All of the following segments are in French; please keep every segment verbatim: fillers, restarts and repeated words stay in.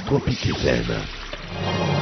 Tropique F M.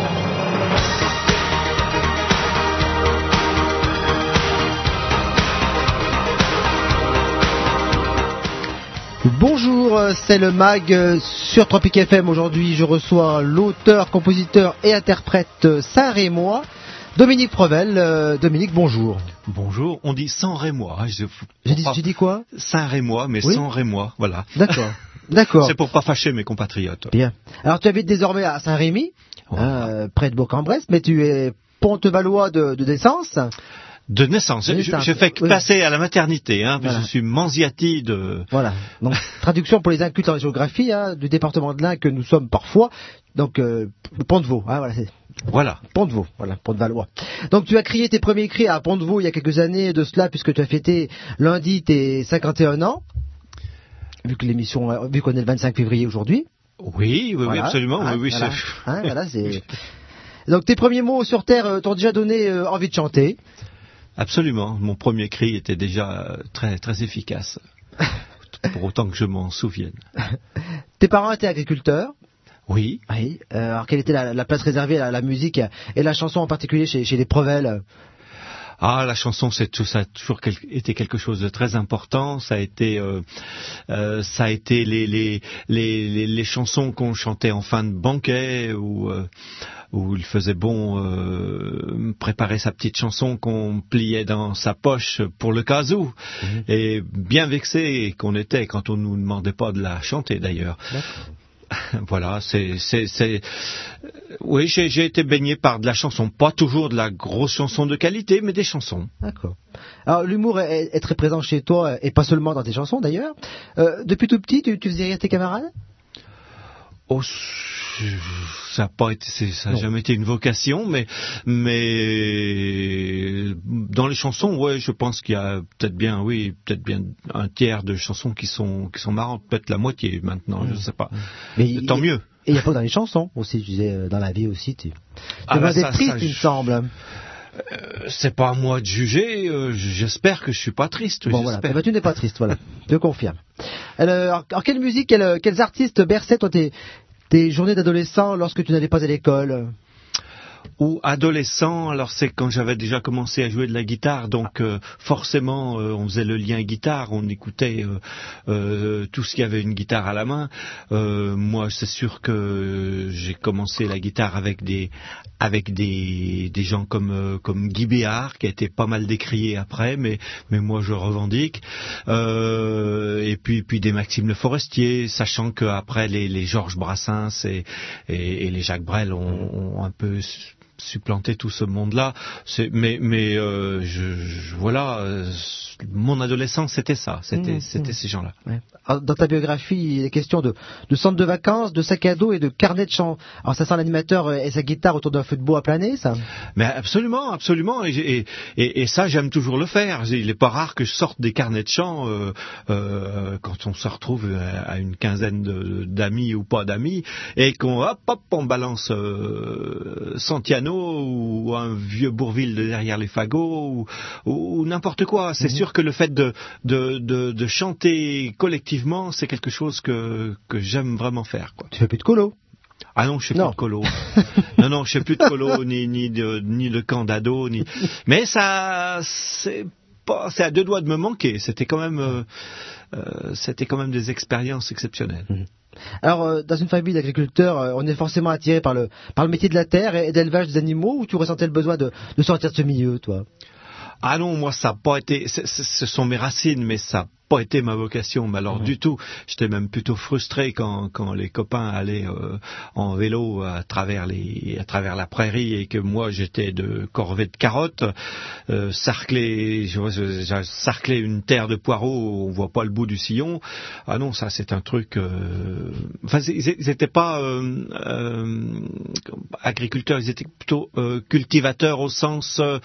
Bonjour, c'est le Mag sur Tropique F M. Aujourd'hui, je reçois l'auteur, compositeur et interprète Saint-Rémois, Dominique Prevel. Euh, Dominique, bonjour. Bonjour, on dit Saint-Rémois. Je, J'ai dit, j'ai dit quoi? Saint-Rémois, mais oui? Saint-Rémois, voilà. D'accord, d'accord. C'est pour pas fâcher mes compatriotes. Bien. Alors, tu habites désormais à Saint-Rémy, voilà. euh, près de Bourg-en-Bresse, mais tu es Pont-Valois de, de naissance. De naissance. De naissance. Je, je fais oui. passer à la maternité, hein, voilà. Je suis Manziati de... Voilà. Donc, traduction pour les incultes en géographie, hein, du département de l'Ain que nous sommes parfois. Donc, euh, Pont-de-Vaux, hein, voilà. Voilà. Pont-de-Vaux, voilà, Pont-de-Valois. Donc, tu as crié tes premiers cris à Pont-de-Vaux il y a quelques années de cela, puisque tu as fêté lundi tes cinquante et un ans, vu que l'émission, vu qu'on est le vingt-cinq février aujourd'hui. Oui, oui, voilà. Oui, absolument. Hein, oui, oui, voilà. c'est... Hein, voilà, c'est... Donc, tes premiers mots sur Terre t'ont déjà donné euh, envie de chanter. Absolument. Mon premier cri était déjà très, très efficace, pour autant que je m'en souvienne. Tes parents étaient agriculteurs? Oui. Oui. Euh, alors, quelle était la, la place réservée à la musique et la chanson en particulier chez, chez les Prevel? Ah, la chanson, c'est tout, ça a toujours quel, été quelque chose de très important. Ça a été, euh, euh, ça a été les, les, les, les, les chansons qu'on chantait en fin de banquet ou euh, où il faisait bon euh, préparer sa petite chanson qu'on pliait dans sa poche pour le cas où. Mmh. Et bien vexé qu'on était quand on nous demandait pas de la chanter d'ailleurs. D'accord. Voilà, c'est, c'est, c'est... Oui, j'ai, j'ai été baigné par de la chanson, pas toujours de la grosse chanson de qualité, mais des chansons. D'accord. Alors, l'humour est, est très présent chez toi, et pas seulement dans tes chansons d'ailleurs. Euh, depuis tout petit, tu, tu faisais rire tes camarades? Oh, ça n'a pas été, ça n'a jamais été une vocation, mais, mais dans les chansons, ouais, je pense qu'il y a peut-être bien, oui, peut-être bien un tiers de chansons qui sont, qui sont marrantes, peut-être la moitié maintenant, mmh. je ne sais pas. Mais tant y, mieux. Et il n'y a pas dans les chansons aussi, je disais, dans la vie aussi, tu. Ah tu bah vas être triste, ça, il me je... semble. Euh, c'est pas à moi de juger, euh, j'espère que je suis pas triste. Bon j'espère. voilà, bah, tu n'es pas triste, voilà, je confirme. Alors, alors quelle musique, quelle, quels artistes berçaient toi tes, tes journées d'adolescent lorsque tu n'allais pas à l'école? Ou adolescent, alors c'est quand j'avais déjà commencé à jouer de la guitare, donc euh, forcément euh, on faisait le lien guitare, on écoutait euh, euh, tout ce qui avait une guitare à la main. Euh, moi c'est sûr que j'ai commencé la guitare avec des avec des des gens comme euh, comme Guy Béard qui a été pas mal décrié après, mais mais moi je revendique. Euh, et puis puis des Maxime Le Forestier, sachant que après les les Georges Brassens et et, et les Jacques Brel ont, ont un peu supplanter tout ce monde-là, c'est, mais mais euh, je, je, voilà, euh, mon adolescence c'était ça, c'était mmh, c'était mmh. ces gens-là. Ouais. Alors, dans ta biographie, il est question de, de centre de vacances, de sac à dos et de carnet de chant. Alors ça sent l'animateur et sa guitare autour d'un feu de bois à planer, ça? Mais absolument, absolument, et, et, et, et ça j'aime toujours le faire. Il n'est pas rare que je sorte des carnets de chant euh, euh, quand on se retrouve à une quinzaine de, d'amis ou pas d'amis, et qu'on hop hop on balance euh, Santiano ou un vieux Bourvil de derrière les fagots ou, ou, ou n'importe quoi. C'est mmh. sûr que le fait de, de, de, de chanter collectivement, c'est quelque chose que, que j'aime vraiment faire, quoi. Tu fais plus de colo? Ah non, je fais non. plus de colo. non, non, je fais plus de colo, ni, ni de, ni de camp d'ado, ni... Mais ça, c'est pas, c'est à deux doigts de me manquer. C'était quand même, euh, euh, c'était quand même des expériences exceptionnelles. Mmh. Alors, euh, dans une famille d'agriculteurs, euh, on est forcément attiré par le, par le métier de la terre et, et d'élevage des animaux, ou tu ressentais le besoin de, de sortir de ce milieu, toi? Ah non, moi ça n'a pas été, c'est, c'est, ce sont mes racines, mais ça n'a pas été ma vocation, mais alors mmh. du tout. J'étais même plutôt frustré quand, quand les copains allaient euh, en vélo à travers les, à travers la prairie et que moi j'étais de corvée de carottes, euh, sarcler, je, je, je, sarcler une terre de poireaux, on voit pas le bout du sillon. Ah non, ça c'est un truc. Euh... Enfin, ils n'étaient pas euh, euh, agriculteurs, ils étaient plutôt euh, cultivateurs au sens. Euh,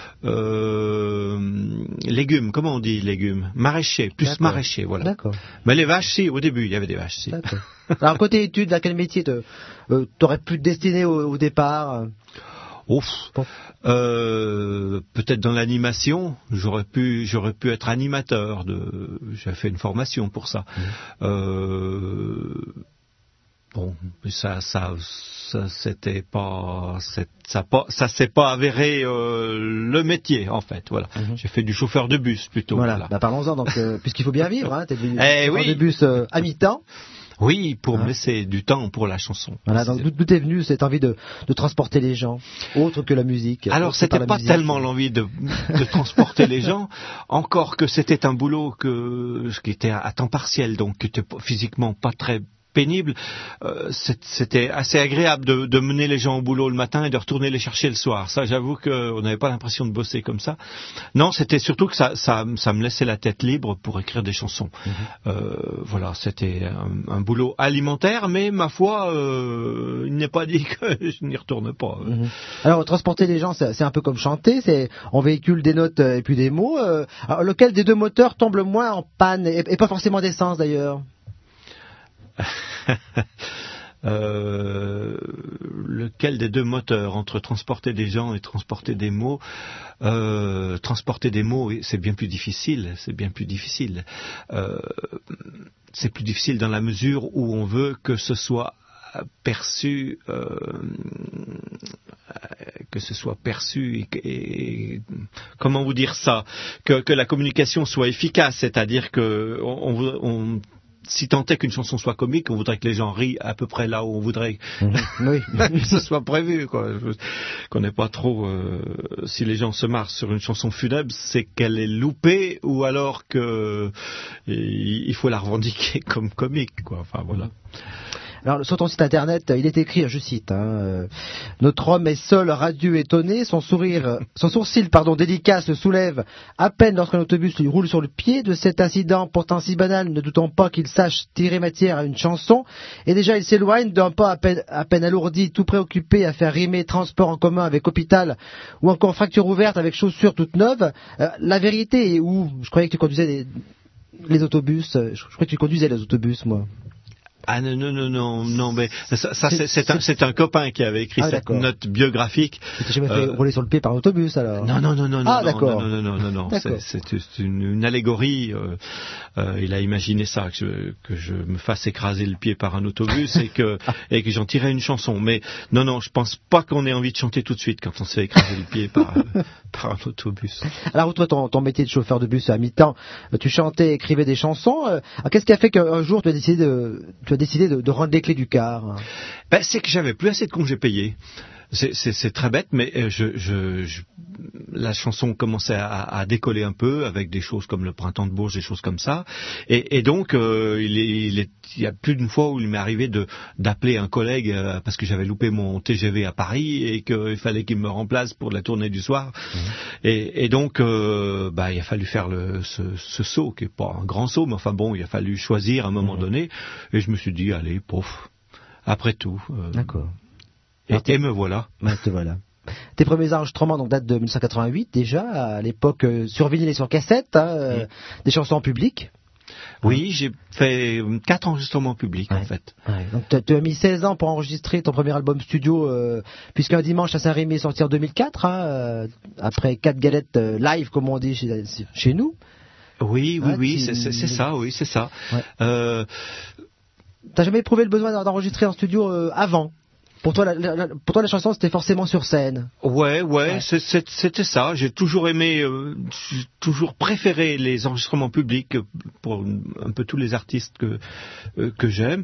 Euh, légumes, comment on dit légumes? Maraîchers, plus D'accord. maraîchers, voilà. D'accord. Mais les vaches, si, au début, il y avait des vaches, si. D'accord. Alors, côté études, à quel métier te, euh, t'aurais pu te destiner au, au départ? Ouf. Bon. Euh, peut-être dans l'animation, j'aurais pu, j'aurais pu être animateur. De, j'ai fait une formation pour ça. Mmh. Euh, bon, ça, ça, ça, c'était pas, c'est, ça, pas, ça s'est pas avéré euh, le métier en fait. Voilà, mm-hmm. J'ai fait du chauffeur de bus plutôt. Voilà, voilà. Bah, parlons-en donc, euh, puisqu'il faut bien vivre. Hein, t'es devenu eh, chauffeur oui. de bus euh, à mi-temps. Oui, pour hein? me laisser du temps pour la chanson. Voilà, donc d'où, d'où est venue cette envie de, de transporter les gens, autre que la musique? Alors, c'était pas musique. Tellement l'envie de, de transporter les gens, encore que c'était un boulot que, qui était à temps partiel, donc qui était physiquement pas très pénible. Euh, c'était assez agréable de, de mener les gens au boulot le matin et de retourner les chercher le soir. Ça, j'avoue qu'on n'avait pas l'impression de bosser comme ça. Non, c'était surtout que ça, ça, ça me laissait la tête libre pour écrire des chansons. Mmh. Euh, voilà, c'était un, un boulot alimentaire, mais ma foi, euh, il n'est pas dit que je n'y retourne pas. Mmh. Alors, transporter les gens, c'est, c'est un peu comme chanter. C'est, on véhicule des notes et puis des mots. Euh, alors, lequel des deux moteurs tombe le moins en panne, et, et pas forcément d'essence d'ailleurs? euh, lequel des deux moteurs entre transporter des gens et transporter des mots? euh, Transporter des mots, c'est bien plus difficile. C'est bien plus difficile. Euh, c'est plus difficile dans la mesure où on veut que ce soit perçu, euh, que ce soit perçu et, et comment vous dire ça, que, que la communication soit efficace, c'est-à-dire que on, on, on si tant est qu'une chanson soit comique, on voudrait que les gens rient à peu près là où on voudrait mmh, oui. que ce soit prévu, quoi. Je connais pas trop. Euh, si les gens se marrent sur une chanson funèbre, c'est qu'elle est loupée ou alors que il faut la revendiquer comme comique, quoi. Enfin voilà. Alors, sur ton site internet, il est écrit, je cite, hein, euh, notre homme est seul, radieux, étonné, son sourire, son sourcil, pardon, délicat se soulève à peine lorsqu'un autobus lui roule sur le pied. De cet incident pourtant si banal, ne doutons pas qu'il sache tirer matière à une chanson. Et déjà, il s'éloigne d'un pas à peine, à peine alourdi, tout préoccupé à faire rimer transport en commun avec hôpital, ou encore fracture ouverte avec chaussures toutes neuves. Euh, la vérité est où? Je croyais que tu conduisais les, les autobus, je croyais que tu conduisais les autobus, moi. Ah non, non, non, non, non, mais ça, ça c'est, c'est, un, c'est un copain qui avait écrit ah, cette d'accord. note biographique. Tu t'es jamais fait euh... rouler sur le pied par un autobus, alors? Non, non, non, non, ah, non, d'accord. non, non, non, non, non, non. C'est, c'est une, une allégorie. Euh, euh, il a imaginé ça, que je, que je me fasse écraser le pied par un autobus et que, et que j'en tirais une chanson. Mais non, non, je pense pas qu'on ait envie de chanter tout de suite quand on se fait écraser le pied par, par un autobus. Alors, toi, ton, ton métier de chauffeur de bus à mi-temps, tu chantais, écrivais des chansons. Alors, qu'est-ce qui a fait qu'un jour tu as décidé de, tu as décidé de, de rendre les clés du car? Ben, c'est que j'avais plus assez de congés payés. C'est, c'est, c'est très bête, mais je, je, je, la chanson commençait à, à décoller un peu avec des choses comme le Printemps de Bourges, des choses comme ça. Et, et donc, euh, il, est, il, est, il y a plus d'une fois où il m'est arrivé de, d'appeler un collègue euh, parce que j'avais loupé mon T G V à Paris et qu'il fallait qu'il me remplace pour la tournée du soir. Mmh. Et, et donc, euh, bah, il a fallu faire le, ce, ce saut, qui est pas un grand saut, mais enfin bon, il a fallu choisir à un moment mmh. donné. Et je me suis dit, allez, pouf, après tout. Euh, D'accord. Et, et me voilà. Ben, te voilà. Tes premiers enregistrements donc, datent de dix-neuf cent quatre-vingt-huit déjà, à l'époque euh, sur vinyle et sur cassette, hein, euh, mmh. des chansons en public. Oui, hein. J'ai fait quatre enregistrements publics ouais. en fait. Ouais. Donc tu as mis seize ans pour enregistrer ton premier album studio, euh, puisqu'un dimanche à Saint-Rémy est sorti en deux mille quatre, hein, euh, après quatre galettes euh, live comme on dit chez, chez nous. Oui, oui, ah, oui, tu... c'est, c'est, c'est ça, oui, c'est ça. Ouais. Euh... T'as jamais éprouvé le besoin d'enregistrer en studio euh, avant? Pour toi, la, la, pour toi, la chanson, c'était forcément sur scène. Ouais, ouais, ouais. C'est, c'est, c'était ça. J'ai toujours aimé, euh, j'ai toujours préféré les enregistrements publics pour un peu tous les artistes que euh, que j'aime.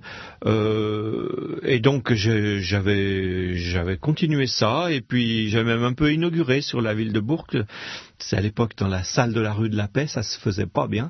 Euh, et donc, j'ai, j'avais j'avais continué ça. Et puis, j'avais même un peu inauguré sur la ville de Bourg. C'est à l'époque dans la salle de la rue de la Paix, ça se faisait pas bien.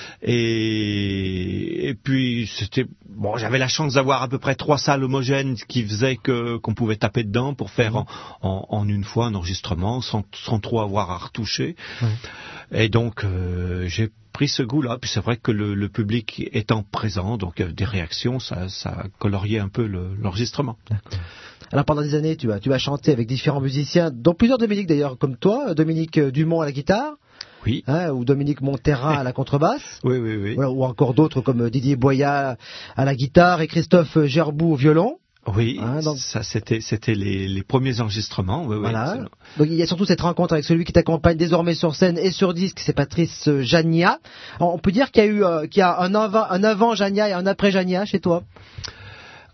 Et, et puis c'était bon, j'avais la chance d'avoir à peu près trois salles homogènes qui faisaient que qu'on pouvait taper dedans pour faire en, en, en une fois un enregistrement sans, sans trop avoir à retoucher. Mmh. Et donc euh, j'ai pris ce goût-là. Puis c'est vrai que le, le public étant présent, donc euh, des réactions, ça, ça coloriait un peu le, l'enregistrement. D'accord. Alors pendant des années, tu as, tu as chanté avec différents musiciens, dont plusieurs Dominique d'ailleurs, comme toi, Dominique Dumont à la guitare, oui, hein, ou Dominique Montterrat à la contrebasse, oui, oui, oui, ou, ou encore d'autres comme Didier Boya à la guitare et Christophe Gerbou au violon. Oui, hein, donc... ça c'était c'était les, les premiers enregistrements. Oui, voilà. Oui, donc il y a surtout cette rencontre avec celui qui t'accompagne désormais sur scène et sur disque, c'est Patrice Jania. On peut dire qu'il y a eu euh, qu'il y a un avant un avant Jania et un après Jania chez toi.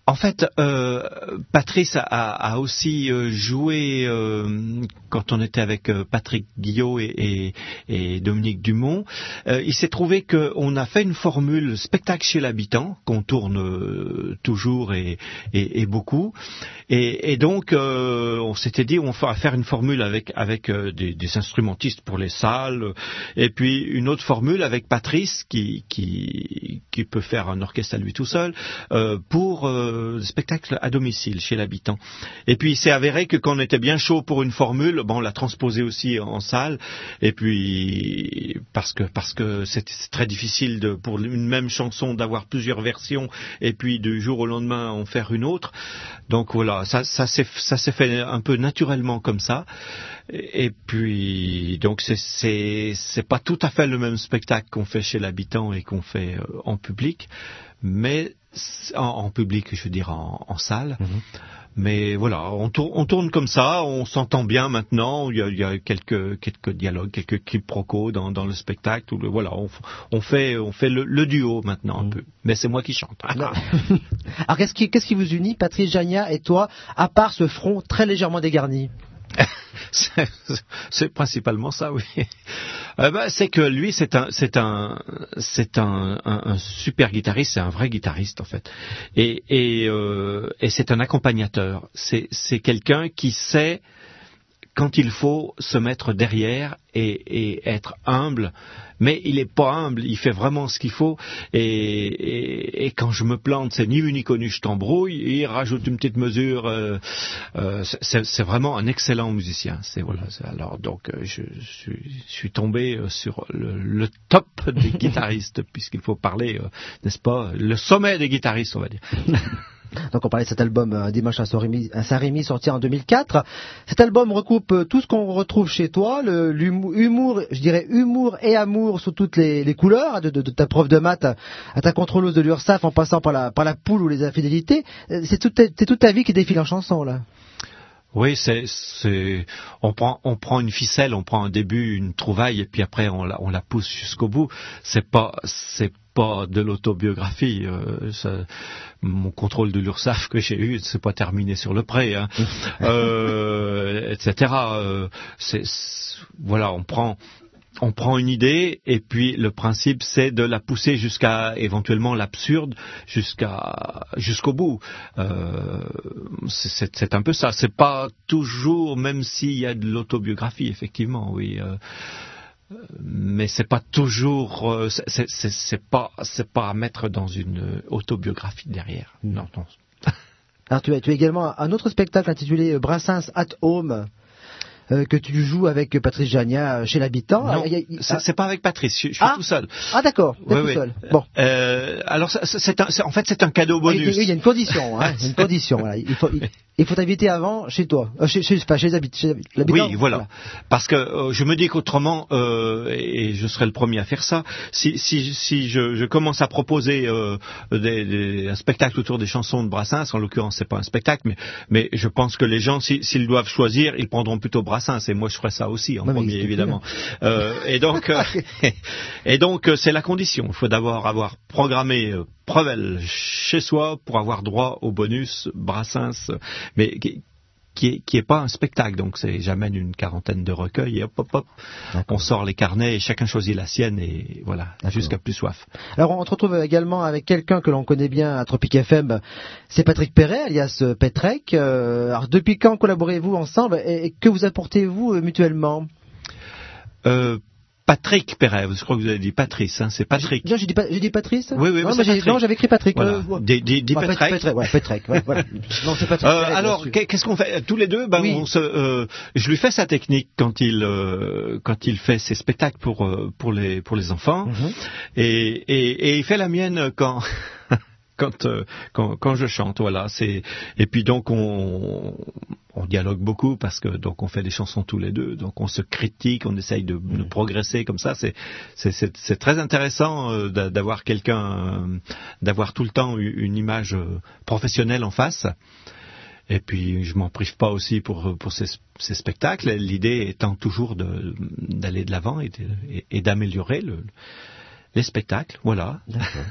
En fait, euh, Patrice a, a aussi euh, joué euh, quand on était avec euh, Patrick Guillot et, et, et Dominique Dumont. Euh, il s'est trouvé qu'on a fait une formule spectacle chez l'habitant qu'on tourne euh, toujours et, et, et beaucoup. Et, et donc, euh, on s'était dit on va faire une formule avec avec euh, des, des instrumentistes pour les salles, et puis une autre formule avec Patrice qui qui qui peut faire un orchestre à lui tout seul euh, pour euh, spectacle à domicile chez l'habitant. Et puis il s'est avéré que quand on était bien chaud pour une formule, bon, on l'a transposé aussi en salle. Et puis parce que parce que c'est très difficile de, pour une même chanson d'avoir plusieurs versions et puis du jour au lendemain en faire une autre. Donc voilà, ça ça s'est ça s'est fait un peu naturellement comme ça. Et puis donc c'est c'est c'est pas tout à fait le même spectacle qu'on fait chez l'habitant et qu'on fait euh, en public, mais en, en public, je veux dire en, en salle. Mm-hmm. Mais voilà, on tourne, on tourne comme ça, on s'entend bien maintenant. Il y a, il y a quelques quelques dialogues, quelques quiproquos dans, dans le spectacle. Où le, voilà, on, on fait on fait le, le duo maintenant un peu. Mais c'est moi qui chante. Alors qu'est-ce qui qu'est-ce qui vous unit, Patrice Jania et toi, à part ce front très légèrement dégarni? c'est, c'est principalement ça, oui. Euh, bah, c'est que lui, c'est un, c'est un, c'est un, un, un super guitariste, c'est un vrai guitariste en fait, et, et, euh, et c'est un accompagnateur. C'est, c'est quelqu'un qui sait quand il faut se mettre derrière et, et être humble, mais il n'est pas humble, il fait vraiment ce qu'il faut, et, et, et quand je me plante, c'est ni vu ni connu, je t'embrouille, et il rajoute une petite mesure, euh, euh, c'est, c'est vraiment un excellent musicien. C'est, voilà, c'est, alors donc euh, je, je, je suis tombé sur le, le top des guitaristes, puisqu'il faut parler, euh, n'est-ce pas, le sommet des guitaristes, on va dire. Donc on parlait de cet album euh, Dimanche à Saint-Rémy sorti en deux mille quatre. Cet album recoupe euh, tout ce qu'on retrouve chez toi, le, l'humour, je dirais humour et amour sous toutes les, les couleurs, de, de, de ta prof de maths à, à ta contrôleuse de l'URSSAF en passant par la, par la poule ou les infidélités. C'est toute, c'est toute ta vie qui défile en chanson là. Oui, c'est, c'est, on prend, on prend une ficelle, on prend un début, une trouvaille, et puis après on la, on la pousse jusqu'au bout. C'est pas, c'est pas de l'autobiographie. Euh, ça, mon contrôle de l'URSSAF que j'ai eu, c'est pas terminé sur le prêt, hein, euh, et cetera. Euh, c'est, c'est, voilà, on prend. On prend une idée et puis le principe c'est de la pousser jusqu'à éventuellement l'absurde, jusqu'à jusqu'au bout. Euh, c'est, c'est un peu ça. C'est pas toujours, même s'il y a de l'autobiographie effectivement, oui. Euh, mais c'est pas toujours, c'est, c'est, c'est, c'est pas, c'est pas à mettre dans une autobiographie derrière. Non, non. Alors tu as, tu as également un autre spectacle intitulé Brassens at Home. Euh, que tu joues avec Patrice Jania chez l'habitant. Non, ah, y a, y a... c'est, c'est pas avec Patrice, je, je suis ah, tout seul. Ah d'accord, t'es oui, tout oui. seul. Bon. Euh, alors c'est, c'est un, c'est, en fait c'est un cadeau bonus. Il y, y a une condition, hein, une condition. Voilà. Il faut, il, il faut t'inviter avant chez toi, euh, chez, chez, pas, chez les habitants. Chez l'habitant. Oui, voilà. voilà. Parce que euh, je me dis qu'autrement, euh, et je serai le premier à faire ça, si, si, si je, je commence à proposer euh, des, des, un spectacle autour des chansons de Brassens, en l'occurrence c'est pas un spectacle, mais, mais je pense que les gens, si, s'ils doivent choisir, ils prendront plutôt Brassens, et moi je ferai ça aussi en ouais, premier évidemment. Euh, et donc, euh, et donc euh, c'est la condition. Il faut d'abord avoir programmé euh, Prevel chez soi pour avoir droit au bonus Brassens, mais qui, qui est, qui est pas un spectacle. Donc c'est, j'amène une quarantaine de recueils et hop hop hop, D'accord. on sort les carnets et chacun choisit la sienne et voilà, D'accord. jusqu'à plus soif. Alors on se retrouve également avec quelqu'un que l'on connaît bien à Tropic F M, c'est Patrick Perret, alias Petrek. Euh, alors depuis quand collaborez-vous ensemble et, et que vous apportez-vous euh, mutuellement? euh, Patrick Perret, je crois que vous avez dit Patrice, hein, c'est Patrick. J'ai, j'ai, dit, j'ai dit Patrice. Oui, oui, non, mais mais j'ai, non, j'avais écrit Patrick. Voilà. Euh, Des, des, des bah, Petrek. Petrek, ouais, Petrek, ouais, voilà. Non, c'est Patrick. Euh, Perret, alors, qu'est-ce qu'on fait tous les deux? Ben, oui. on se, euh, je lui fais sa technique quand il, euh, quand il fait ses spectacles pour euh, pour les pour les enfants, mm-hmm. et, et et il fait la mienne quand. Quand, euh, quand quand je chante, voilà, c'est et puis donc on on dialogue beaucoup parce que donc on fait des chansons tous les deux, donc on se critique, on essaye de, de progresser comme ça, c'est c'est c'est, c'est très intéressant euh, d'avoir quelqu'un, euh, d'avoir tout le temps une image professionnelle en face. Et puis je m'en prive pas aussi pour pour ces, ces spectacles. L'idée étant toujours de d'aller de l'avant et, de, et, et d'améliorer le, les spectacles, voilà. D'accord.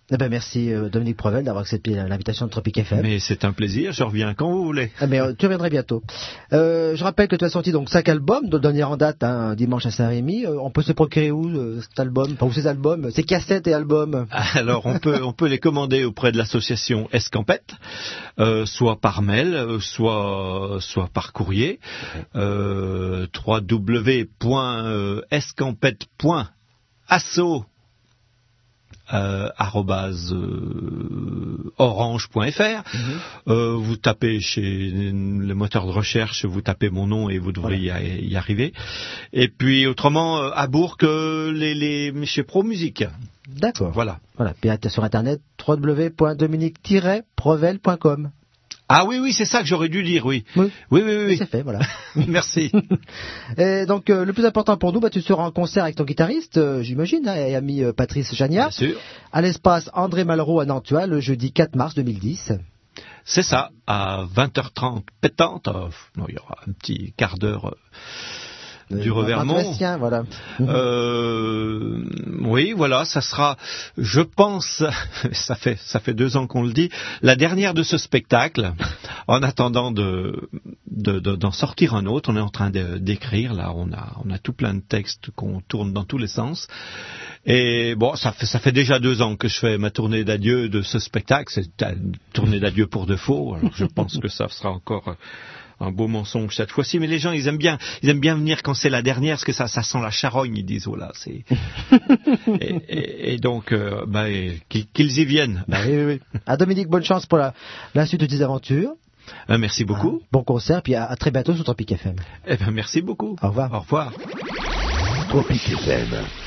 Eh ben merci euh, Dominique Prevel d'avoir accepté l'invitation de Tropic F M. Mais c'est un plaisir, je reviens quand vous voulez. Ah, mais euh, tu reviendrais bientôt. Euh, je rappelle que tu as sorti donc cinq albums, le dernier en date, hein, dimanche à Saint-Rémy. Euh, on peut se procurer où euh, cet album, enfin où ces albums, ces cassettes et albums? Alors on peut on peut les commander auprès de l'association Escampette, euh, soit par mail, euh, soit soit par courrier. Euh, w w w point escampette point asso Euh, arobase euh, orange point f r. Mm-hmm. euh, vous tapez chez le moteur de recherche, vous tapez mon nom et vous devrez voilà. y, y arriver. Et puis autrement, euh, à Bourg, euh, les, les, chez Pro Musique. D'accord. Voilà. Voilà. Puis sur internet, w w w point dominique tiret prevel point com. Ah oui, oui, c'est ça que j'aurais dû dire, oui. Oui, oui, oui. oui, oui. C'est fait, voilà. Merci. Et donc, euh, le plus important pour nous, bah, tu seras en concert avec ton guitariste, euh, j'imagine, hein, et ami euh, Patrice Jania. Bien sûr. À l'espace André Malraux à Nantua, le jeudi quatre mars deux mille dix. C'est ça, à vingt heures trente pétante. Euh, non, il y aura un petit quart d'heure... Euh... du Revermont. Voilà. Euh, oui, voilà, ça sera, je pense, ça fait ça fait deux ans qu'on le dit, la dernière de ce spectacle. En attendant de, de, de d'en sortir un autre, on est en train de, d'écrire là, on a on a tout plein de textes qu'on tourne dans tous les sens. Et bon, ça fait ça fait déjà deux ans que je fais ma tournée d'adieu de ce spectacle. C'est une tournée d'adieu pour de faux. Alors je pense que ça sera encore un beau mensonge cette fois-ci, mais les gens ils aiment bien, ils aiment bien venir quand c'est la dernière, parce que ça, ça sent la charogne, ils disent oh là, c'est et, et, et donc euh, bah, et, qu'ils, qu'ils y viennent. Bah, oui, oui, oui. À Dominique, bonne chance pour la, la suite de tes aventures. Euh, merci beaucoup. Ah, bon concert, puis à, à très bientôt sur Tropic F M. Eh ben merci beaucoup. Au revoir. Au revoir. Tropic F M.